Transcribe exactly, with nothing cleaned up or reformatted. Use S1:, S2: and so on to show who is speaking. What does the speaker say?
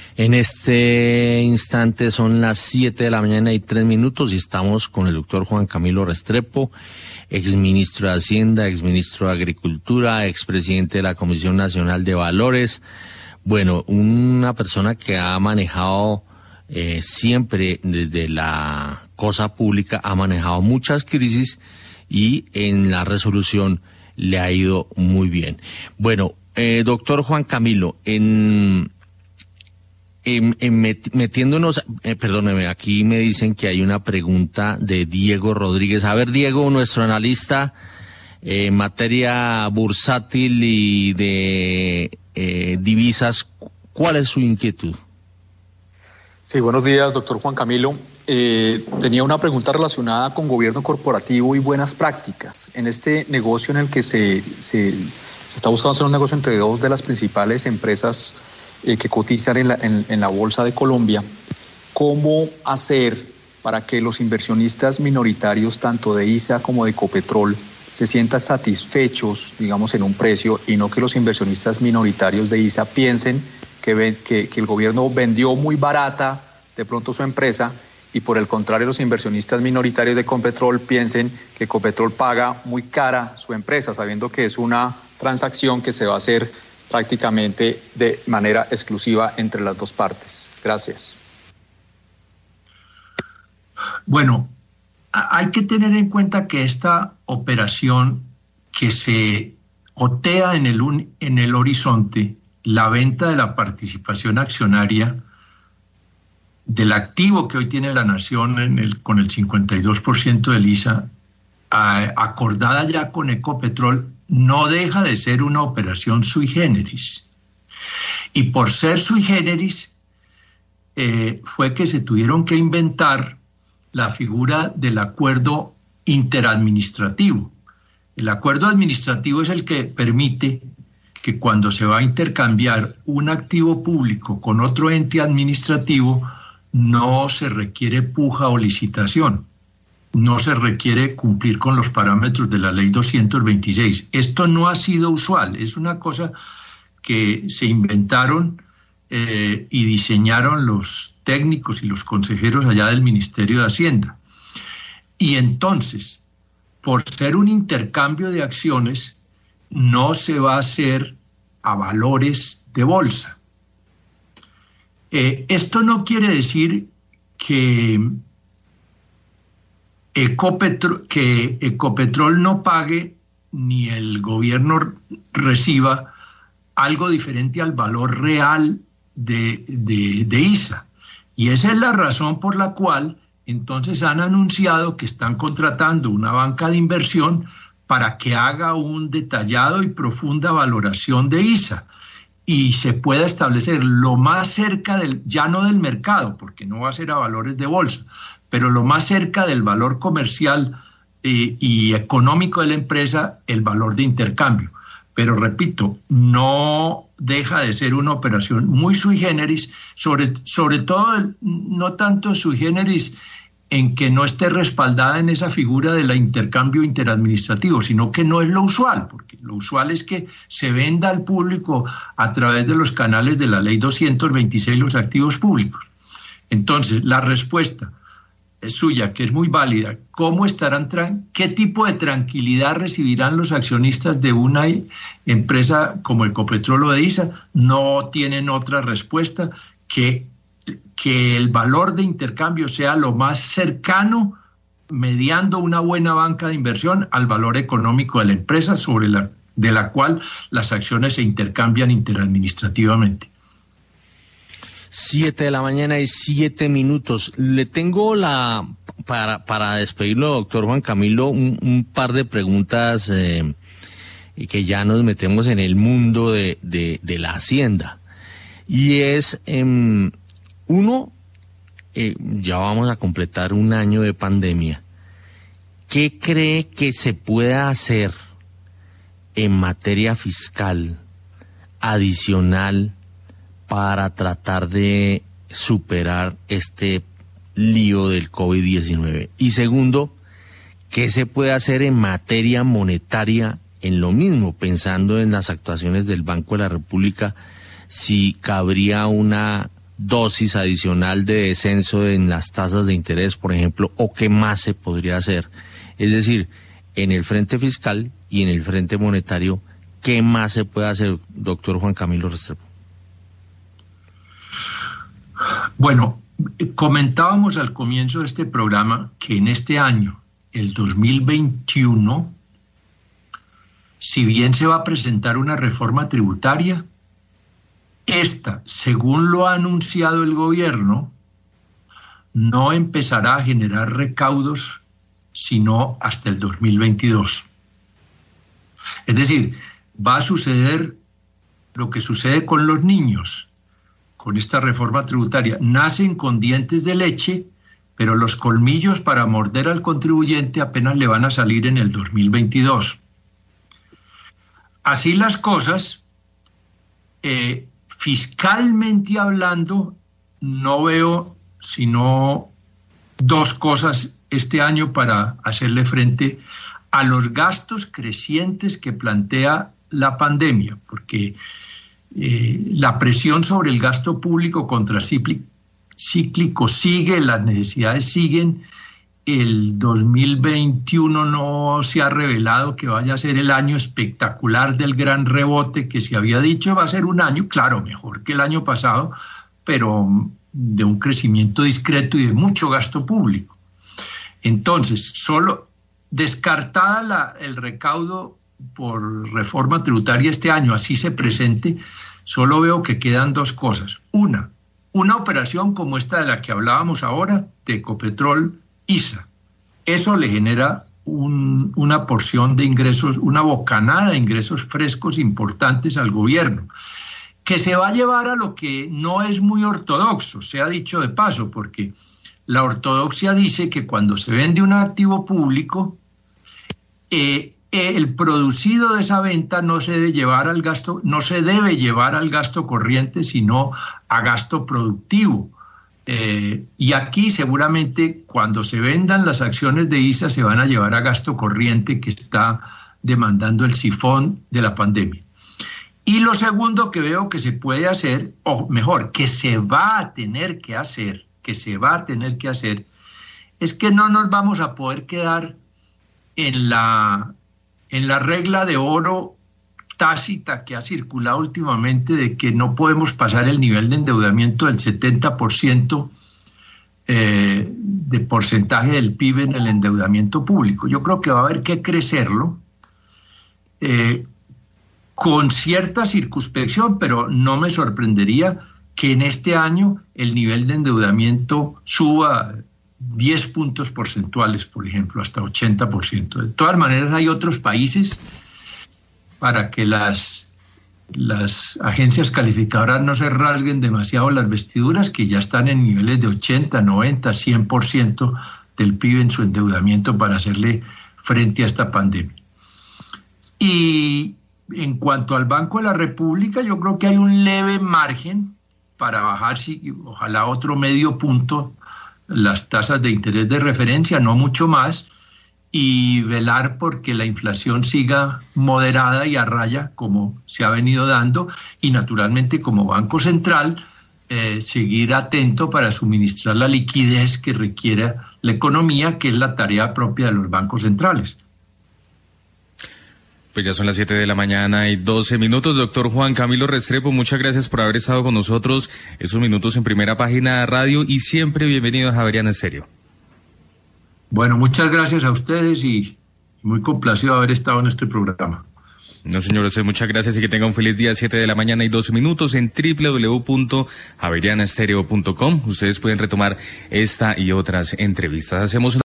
S1: En este instante son las siete de la mañana y tres minutos y estamos con el doctor Juan Camilo Restrepo, exministro de Hacienda, exministro de Agricultura, expresidente de la Comisión Nacional de Valores. Bueno, una persona que ha manejado eh, siempre desde la cosa pública, ha manejado muchas crisis y en la resolución le ha ido muy bien. Bueno, eh, doctor Juan Camilo, en... En, en metiéndonos, eh, perdóneme, aquí me dicen que hay una pregunta de Diego Rodríguez. A ver, Diego, nuestro analista eh, en materia bursátil y de eh, divisas, ¿cuál es su inquietud?
S2: Sí, buenos días, doctor Juan Camilo. Eh, tenía una pregunta relacionada con gobierno corporativo y buenas prácticas. En este negocio en el que se, se, se está buscando hacer un negocio entre dos de las principales empresas Eh, que cotizan en la, en, en la Bolsa de Colombia, ¿cómo hacer para que los inversionistas minoritarios, tanto de I S A como de Ecopetrol, se sientan satisfechos, digamos, en un precio y no que los inversionistas minoritarios de I S A piensen que, ven, que, que el gobierno vendió muy barata de pronto su empresa y por el contrario los inversionistas minoritarios de Ecopetrol piensen que Ecopetrol paga muy cara su empresa, sabiendo que es una transacción que se va a hacer prácticamente de manera exclusiva entre las dos partes? Gracias.
S3: Bueno, hay que tener en cuenta que esta operación que se otea en el, en el horizonte, la venta de la participación accionaria del activo que hoy tiene la Nación en el, con el cincuenta y dos por ciento del I S A, a, acordada ya con Ecopetrol, no deja de ser una operación sui generis. Y por ser sui generis, eh, fue que se tuvieron que inventar la figura del acuerdo interadministrativo. El acuerdo administrativo es el que permite que cuando se va a intercambiar un activo público con otro ente administrativo, no se requiere puja o licitación. No se requiere cumplir con los parámetros de la ley doscientos veintiséis. Esto no ha sido usual, es una cosa que se inventaron eh, y diseñaron los técnicos y los consejeros allá del Ministerio de Hacienda. Y entonces, por ser un intercambio de acciones, no se va a hacer a valores de bolsa. Eh, esto no quiere decir que Ecopetrol, que Ecopetrol no pague ni el gobierno reciba algo diferente al valor real de, de, de I S A. Y esa es la razón por la cual entonces han anunciado que están contratando una banca de inversión para que haga un detallado y profunda valoración de I S A y se pueda establecer lo más cerca del, ya no del mercado, porque no va a ser a valores de bolsa, pero lo más cerca del valor comercial eh, y económico de la empresa, el valor de intercambio. Pero repito, no deja de ser una operación muy sui generis, sobre, sobre todo no tanto sui generis en que no esté respaldada en esa figura del intercambio interadministrativo, sino que no es lo usual, porque lo usual es que se venda al público a través de los canales de la ley doscientos veintiséis los activos públicos. Entonces, la respuesta es suya, que es muy válida. ¿Cómo estarán, qué tipo de tranquilidad recibirán los accionistas de una empresa como Ecopetrol o de I S A? No tienen otra respuesta que que el valor de intercambio sea lo más cercano, mediando una buena banca de inversión, al valor económico de la empresa sobre la, de la cual las acciones se intercambian interadministrativamente.
S1: Siete de la mañana y siete minutos. Le tengo la, para, para despedirlo, doctor Juan Camilo, un, un par de preguntas eh, que ya nos metemos en el mundo de, de, de la Hacienda. Y es... Eh, Uno, eh, ya vamos a completar un año de pandemia. ¿Qué cree que se puede hacer en materia fiscal adicional para tratar de superar este lío del COVID diecinueve? Y segundo, ¿qué se puede hacer en materia monetaria en lo mismo, pensando en las actuaciones del Banco de la República, si cabría una dosis adicional de descenso en las tasas de interés, por ejemplo, o qué más se podría hacer? Es decir, en el frente fiscal y en el frente monetario, ¿qué más se puede hacer, doctor Juan Camilo Restrepo?
S3: Bueno, comentábamos al comienzo de este programa que en este año, el dos mil veintiuno, si bien se va a presentar una reforma tributaria, esta, según lo ha anunciado el gobierno, no empezará a generar recaudos sino hasta el dos mil veintidós. Es decir, va a suceder lo que sucede con los niños, con esta reforma tributaria. Nacen con dientes de leche, pero los colmillos para morder al contribuyente apenas le van a salir en el dos mil veintidós. Así las cosas, eh, fiscalmente hablando, no veo sino dos cosas este año para hacerle frente a los gastos crecientes que plantea la pandemia, porque eh, la presión sobre el gasto público contracíclico sigue, las necesidades siguen. El dos mil veintiuno no se ha revelado que vaya a ser el año espectacular del gran rebote que se había dicho. Va a ser un año, claro, mejor que el año pasado, pero de un crecimiento discreto y de mucho gasto público. Entonces, solo descartada la, el recaudo por reforma tributaria este año, así se presente, solo veo que quedan dos cosas. Una, una operación como esta de la que hablábamos ahora, de Ecopetrol I S A. Eso le genera un, una porción de ingresos, una bocanada de ingresos frescos importantes al gobierno, que se va a llevar a lo que no es muy ortodoxo, se ha dicho de paso, porque la ortodoxia dice que cuando se vende un activo público, eh, el producido de esa venta no se debe llevar al gasto, no se debe llevar al gasto corriente, sino a gasto productivo. Eh, y aquí seguramente cuando se vendan las acciones de I S A se van a llevar a gasto corriente que está demandando el sifón de la pandemia. Y lo segundo que veo que se puede hacer, o mejor, que se va a tener que hacer, que se va a tener que hacer, es que no nos vamos a poder quedar en la, en la regla de oro tácita que ha circulado últimamente de que no podemos pasar el nivel de endeudamiento del setenta por ciento eh, de porcentaje del P I B en el endeudamiento público. Yo creo que va a haber que crecerlo eh, con cierta circunspección, pero no me sorprendería que en este año el nivel de endeudamiento suba diez puntos porcentuales, por ejemplo, hasta ochenta por ciento. De todas maneras, hay otros países para que las, las agencias calificadoras no se rasguen demasiado las vestiduras, que ya están en niveles de ochenta, noventa, cien por ciento del P I B en su endeudamiento para hacerle frente a esta pandemia. Y en cuanto al Banco de la República, yo creo que hay un leve margen para bajar, ojalá otro medio punto, las tasas de interés de referencia, no mucho más, y velar porque la inflación siga moderada y a raya como se ha venido dando, y naturalmente como Banco Central eh, seguir atento para suministrar la liquidez que requiere la economía, que es la tarea propia de los bancos centrales.
S4: Pues ya son las siete de la mañana y doce minutos. Doctor Juan Camilo Restrepo, muchas gracias por haber estado con nosotros esos minutos en Primera Página de Radio, y siempre bienvenido a Javeriana Estéreo.
S3: Bueno, muchas gracias a ustedes y muy complacido de haber estado en este programa.
S4: No, señor, usted muchas gracias y que tenga un feliz día. Siete de la mañana y doce minutos en doble u doble u doble u punto javeriana estéreo punto com. Ustedes pueden retomar esta y otras entrevistas. Hacemos una